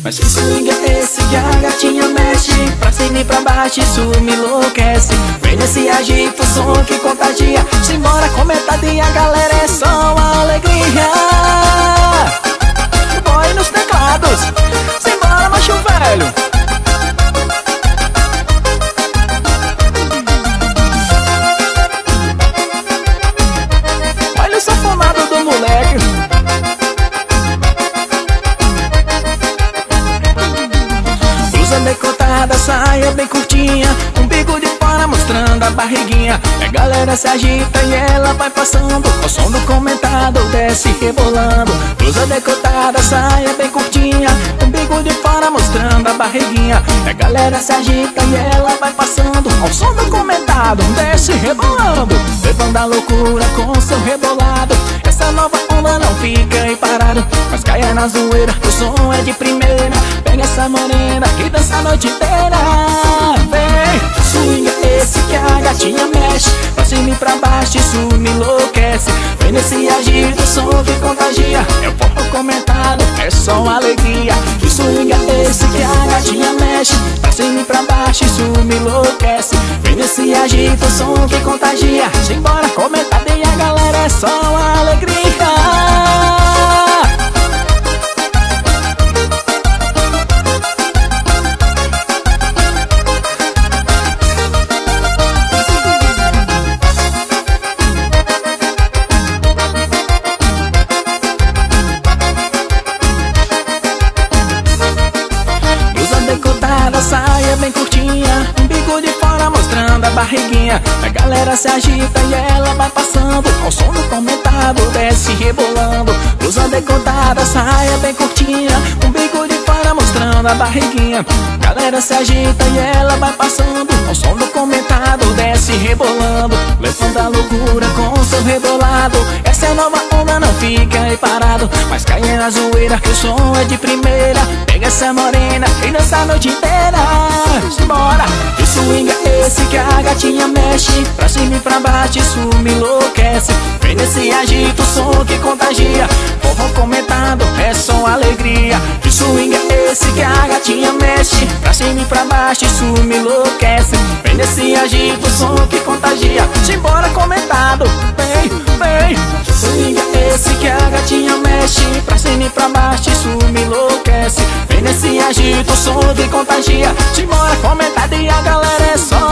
Mas que swing é esse que a gatinha mexe? Pra cima e pra baixo isso me enlouquece. Vem nesse agito, som que contagia. Simbora comentadinha, galera, é só uma alegria. Põe nos teclados, simbora macho velho. Olha o sanfonado do moleque. Blusa decotada, saia bem curtinha, umbigo de fora mostrando a barriguinha. A galera se agita e ela vai passando, ao som do comentado desce rebolando. Blusa decotada, saia bem curtinha, umbigo de fora mostrando a barriguinha. A galera se agita e ela vai passando, ao som do comentado desce rebolando. Levando a loucura com seu rebolado, essa nova onda não fica aí parado, mas caia na zoeira, o som é de primeira. Pega essa morena que dança a noite inteira. Vem, swing é esse que a gatinha mexe, pra cima e pra baixo isso me enlouquece. Vem nesse agito, som que contagia. É o povo comentado, é só alegria. Que swing é esse que a gatinha mexe, pra cima e pra baixo isso me enlouquece. Vem nesse agito, som que contagia. Simbora comentadinha, galera, é só alegria. Saia bem curtinha, umbigo de fora mostrando a barriguinha. A galera se agita e ela vai passando, ao som do comentado desce rebolando. Blusa decotada, saia bem curtinha, umbigo de fora mostrando a barriguinha. A galera se agita e ela vai passando, ao som do comentado desce rebolando. Levando a loucura com seu rebolado, essa é nova onda, não fica aí parado, mas cai na zoeira que o som é de primeira. Pega essa morena e dança a noite inteira. Simbora, que swing é esse que a gatinha mexe, pra cima e pra baixo isso me enlouquece. Vem nesse agito, som que contagia. Povo comentado, é só alegria. Que swing é esse que a gatinha mexe, pra cima e pra baixo isso me enlouquece. Vem nesse agito, som que contagia. Simbora comentado, vem, vem. Que swing é esse que a gatinha mexe, pra cima e pra baixo isso me enlouquece. Vem nesse agito, som que contagia. Simbora comentadinha, galera, é só